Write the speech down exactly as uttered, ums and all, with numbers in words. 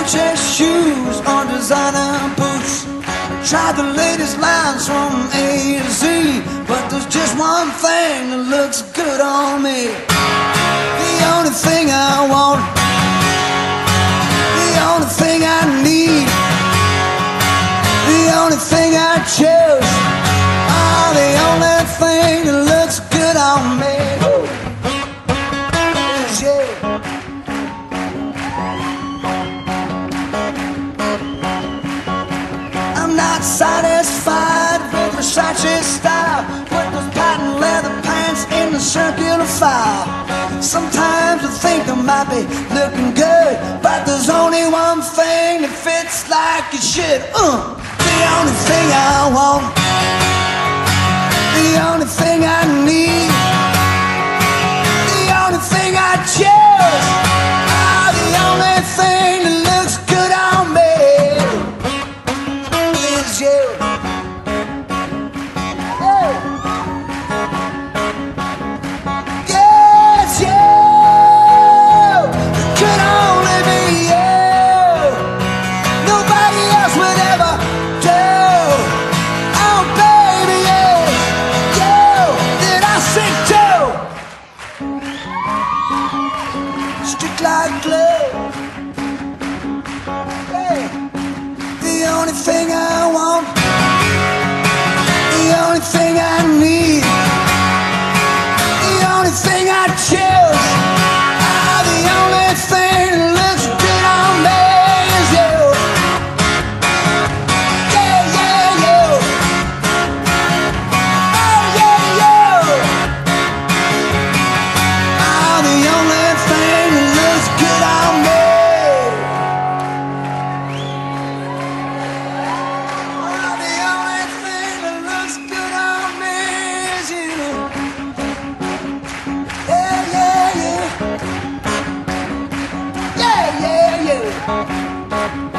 Chess shoes or designer boots. Tried the latest lines from A to Z, but there's just one thing that looks good on me. The only thing I want, the only thing I need, the only thing I choose, oh, the only thing that looks good on me is you. I'm not satisfied with Versace style. Put those patent leather pants in the circular file. Sometimes I think I might be looking good, but there's only one thing that fits like it should. Uh, the only thing I want, the only thing I need, the only thing I choose, oh, the only thing that looks good on me is you. Hey. Yes, you. It could only be you. Nobody else would ever do. Oh, baby, yeah, you that I sing to. Stick like glue. Hey. The only thing I want, the only thing I need, the only thing I choose, ah, the only thing that looks good on me is you. Yeah, yeah, you. Oh, yeah, you. Ah, the only thing that looks good on me. Ah, the only thing that looks good on me is you. Yeah, yeah, yeah. Yeah, yeah, yeah.